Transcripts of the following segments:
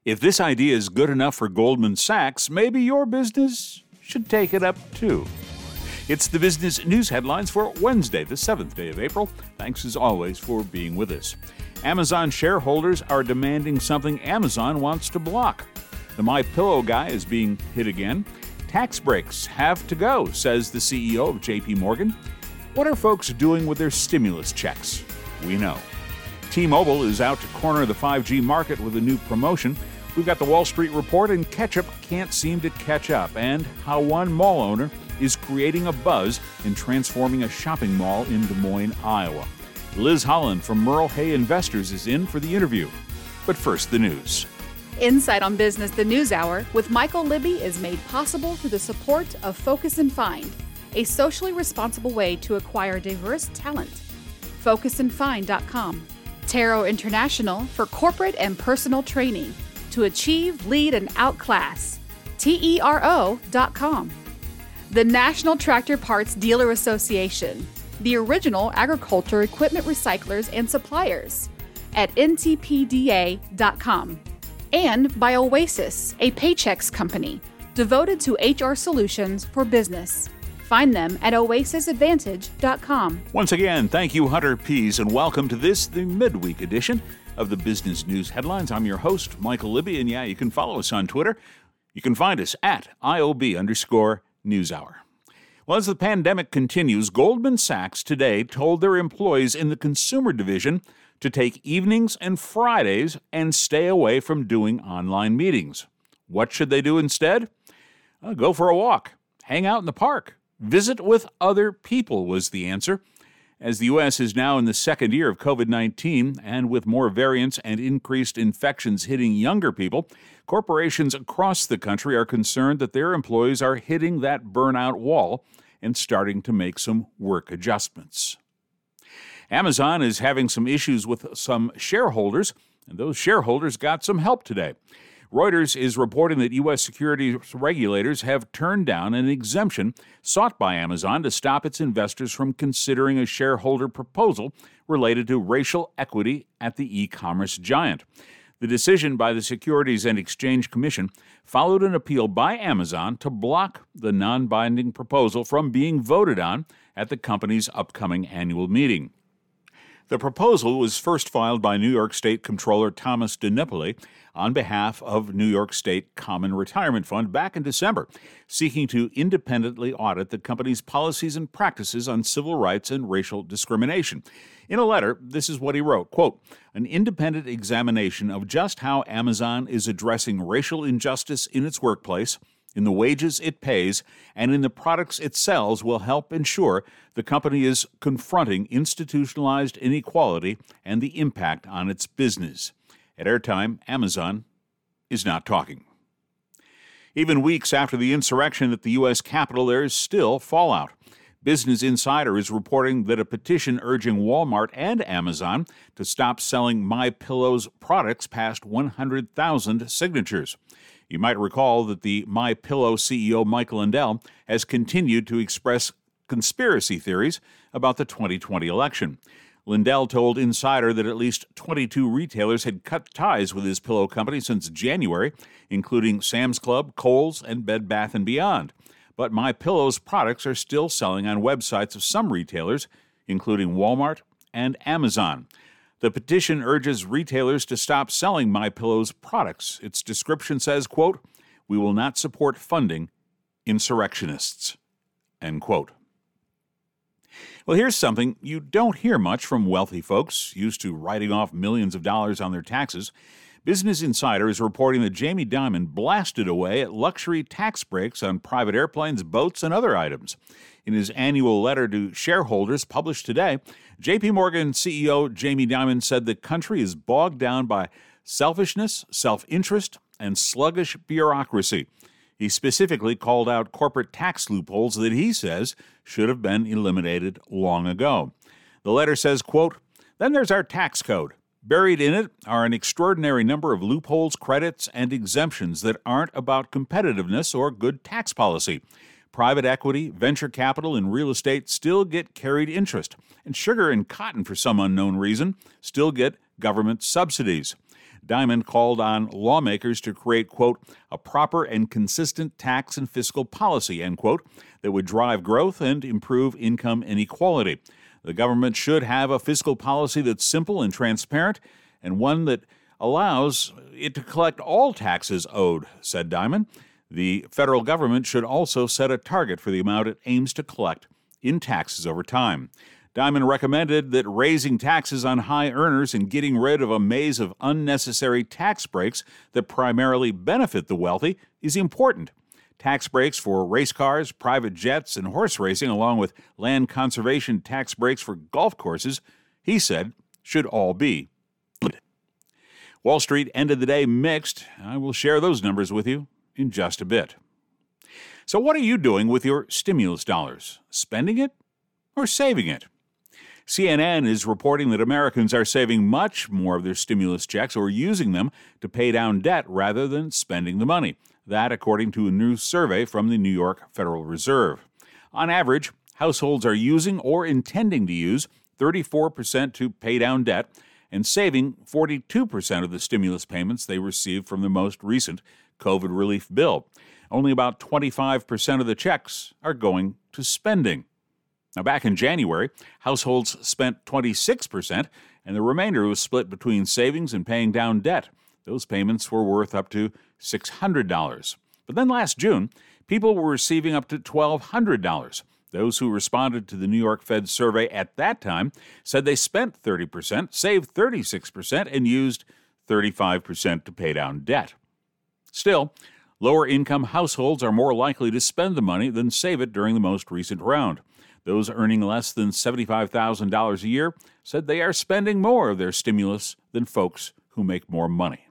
If this idea is good enough for Goldman Sachs, maybe your business should take it up too. It's the business news headlines for Wednesday, the 7th day of April. Thanks as always for being with us. Amazon shareholders are demanding something Amazon wants to block. The MyPillow guy is being hit again. Tax breaks have to go, says the CEO of JP Morgan. What are folks doing with their stimulus checks? We know. T-Mobile is out to corner the 5G market with a new promotion. We've got the Wall Street Report, and ketchup can't seem to catch up, and how one mall owner is creating a buzz in transforming a shopping mall in Des Moines, Iowa. Liz Holland from Merle Hay Investors is in for the interview. But first, the news. Insight on Business, the News Hour with Michael Libby is made possible through the support of Focus and Find, a socially responsible way to acquire diverse talent. FocusandFind.com. Tarot International for corporate and personal training to achieve, lead, and outclass. TERO.com. The National Tractor Parts Dealer Association, the original agriculture equipment recyclers and suppliers, at ntpda.com. And by Oasis, a Paychex company devoted to HR solutions for business. Find them at oasisadvantage.com. Once again, thank you, Hunter Pease, and welcome to this, the midweek edition of the Business News Headlines. I'm your host, Michael Libby, and yeah, you can follow us on Twitter. You can find us at IOB_NewsHour. Well, as the pandemic continues, Goldman Sachs today told their employees in the consumer division to take evenings and Fridays and stay away from doing online meetings. What should they do instead? Go for a walk, hang out in the park, visit with other people was the answer. As the U.S. is now in the second year of COVID-19, and with more variants and increased infections hitting younger people, corporations across the country are concerned that their employees are hitting that burnout wall and starting to make some work adjustments. Amazon is having some issues with some shareholders, and those shareholders got some help today. Reuters is reporting that U.S. securities regulators have turned down an exemption sought by Amazon to stop its investors from considering a shareholder proposal related to racial equity at the e-commerce giant. The decision by the Securities and Exchange Commission followed an appeal by Amazon to block the non-binding proposal from being voted on at the company's upcoming annual meeting. The proposal was first filed by New York State Comptroller Thomas DiNapoli on behalf of New York State Common Retirement Fund back in December, seeking to independently audit the company's policies and practices on civil rights and racial discrimination. In a letter, this is what he wrote, quote, "An independent examination of just how Amazon is addressing racial injustice in its workplace, in the wages it pays, and in the products it sells will help ensure the company is confronting institutionalized inequality and the impact on its business." At airtime, Amazon is not talking. Even weeks after the insurrection at the U.S. Capitol, there is still fallout. Business Insider is reporting that a petition urging Walmart and Amazon to stop selling MyPillow's products passed 100,000 signatures. You might recall that the MyPillow CEO Michael Lindell has continued to express conspiracy theories about the 2020 election. Lindell told Insider that at least 22 retailers had cut ties with his pillow company since January, including Sam's Club, Kohl's, and Bed Bath & Beyond. But MyPillow's products are still selling on websites of some retailers, including Walmart and Amazon. The petition urges retailers to stop selling MyPillow's products. Its description says, quote, "We will not support funding insurrectionists," end quote. Well, here's something you don't hear much from wealthy folks used to writing off millions of dollars on their taxes. Business Insider is reporting that Jamie Dimon blasted away at luxury tax breaks on private airplanes, boats, and other items. In his annual letter to shareholders published today, JP Morgan CEO Jamie Dimon said the country is bogged down by selfishness, self-interest, and sluggish bureaucracy. He specifically called out corporate tax loopholes that he says should have been eliminated long ago. The letter says, quote, "Then there's our tax code. Buried in it are an extraordinary number of loopholes, credits, and exemptions that aren't about competitiveness or good tax policy. Private equity, venture capital, and real estate still get carried interest, and sugar and cotton, for some unknown reason, still get government subsidies. Diamond called on lawmakers to create, quote, a proper and consistent tax and fiscal policy, end quote, that would drive growth and improve income inequality. The government should have a fiscal policy that's simple and transparent and one that allows it to collect all taxes owed, said Diamond. The federal government should also set a target for the amount it aims to collect in taxes over time. Diamond recommended that raising taxes on high earners and getting rid of a maze of unnecessary tax breaks that primarily benefit the wealthy is important. Tax breaks for race cars, private jets, and horse racing, along with land conservation tax breaks for golf courses, he said, should all be. Wall Street ended the day mixed. I will share those numbers with you in just a bit. So what are you doing with your stimulus dollars? Spending it or saving it? CNN is reporting that Americans are saving much more of their stimulus checks or using them to pay down debt rather than spending the money. That, according to a new survey from the New York Federal Reserve. On average, households are using or intending to use 34% to pay down debt and saving 42% of the stimulus payments they received from the most recent COVID relief bill. Only about 25% of the checks are going to spending. Now, back in January, households spent 26%, and the remainder was split between savings and paying down debt. Those payments were worth up to $600. But then last June, people were receiving up to $1,200. Those who responded to the New York Fed survey at that time said they spent 30%, saved 36%, and used 35% to pay down debt. Still, lower-income households are more likely to spend the money than save it during the most recent round. Those earning less than $75,000 a year said they are spending more of their stimulus than folks who make more money.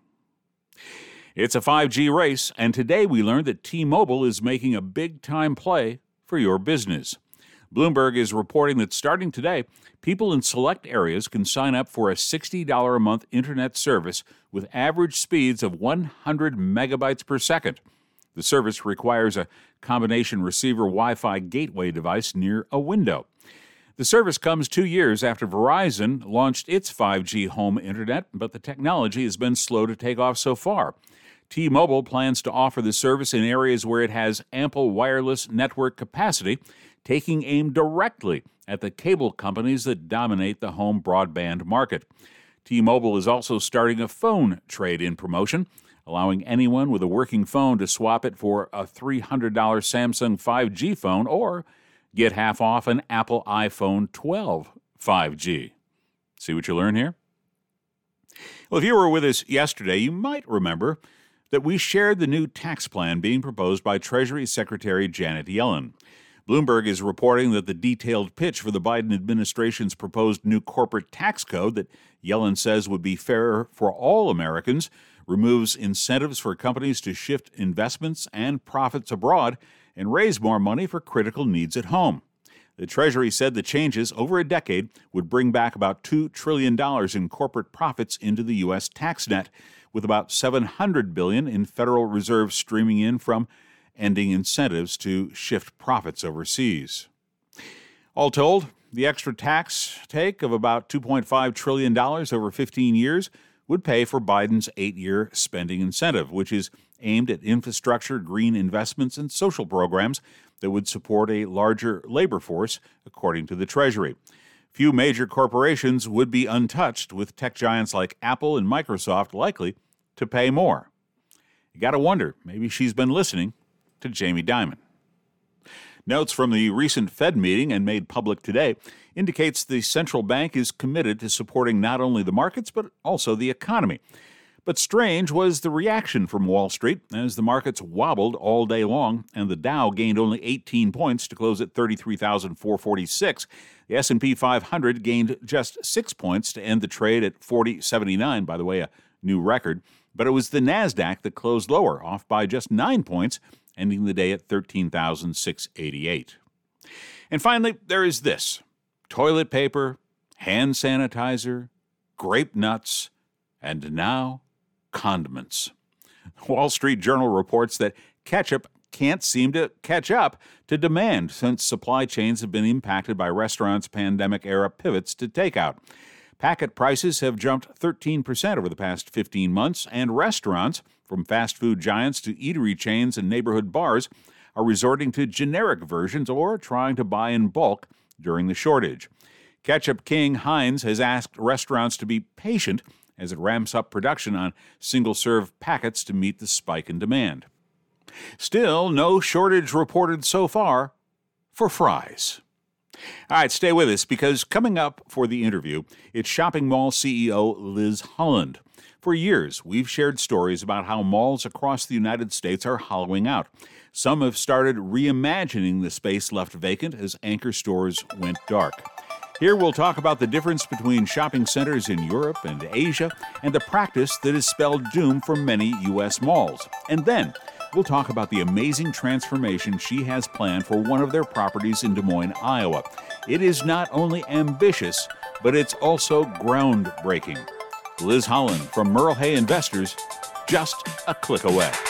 It's a 5G race, and today we learned that T-Mobile is making a big-time play for your business. Bloomberg is reporting that starting today, people in select areas can sign up for a $60 a month internet service with average speeds of 100 megabytes per second. The service requires a combination receiver Wi-Fi gateway device near a window. The service comes 2 years after Verizon launched its 5G home internet, but the technology has been slow to take off so far. T-Mobile plans to offer the service in areas where it has ample wireless network capacity, taking aim directly at the cable companies that dominate the home broadband market. T-Mobile is also starting a phone trade-in promotion, allowing anyone with a working phone to swap it for a $300 Samsung 5G phone or get half off an Apple iPhone 12 5G. See what you learn here? Well, if you were with us yesterday, you might remember that we shared the new tax plan being proposed by Treasury Secretary Janet Yellen. Bloomberg is reporting that the detailed pitch for the Biden administration's proposed new corporate tax code that Yellen says would be fair for all Americans removes incentives for companies to shift investments and profits abroad and raise more money for critical needs at home. The Treasury said the changes over a decade would bring back about $2 trillion in corporate profits into the U.S. tax net, with about $700 billion in Federal Reserve streaming in from ending incentives to shift profits overseas. All told, the extra tax take of about $2.5 trillion over 15 years would pay for Biden's 8-year spending incentive, which is aimed at infrastructure, green investments, and social programs that would support a larger labor force, according to the Treasury. Few major corporations would be untouched, with tech giants like Apple and Microsoft likely to pay more. You got to wonder, maybe she's been listening to Jamie Dimon. Notes from the recent Fed meeting and made public today indicates the central bank is committed to supporting not only the markets but also the economy. But strange was the reaction from Wall Street as the markets wobbled all day long and the Dow gained only 18 points to close at 33,446. The S&P 500 gained just 6 points to end the trade at 4079, by the way, a new record. But it was the NASDAQ that closed lower, off by just 9 points, ending the day at 13,688. And finally, there is this: toilet paper, hand sanitizer, grape nuts, and now condiments. Wall Street Journal reports that ketchup can't seem to catch up to demand since supply chains have been impacted by restaurants' pandemic-era pivots to takeout. Packet prices have jumped 13% over the past 15 months, and restaurants, from fast food giants to eatery chains and neighborhood bars, are resorting to generic versions or trying to buy in bulk during the shortage. Ketchup king Heinz has asked restaurants to be patient as it ramps up production on single-serve packets to meet the spike in demand. Still, no shortage reported so far for fries. All right, stay with us because coming up for the interview, it's shopping mall CEO Liz Holland. For years, we've shared stories about how malls across the United States are hollowing out. Some have started reimagining the space left vacant as anchor stores went dark. Here we'll talk about the difference between shopping centers in Europe and Asia and the practice that has spelled doom for many U.S. malls. And then we'll talk about the amazing transformation she has planned for one of their properties in Des Moines, Iowa. It is not only ambitious, but it's also groundbreaking. Liz Holland from Merle Hay Investors, just a click away.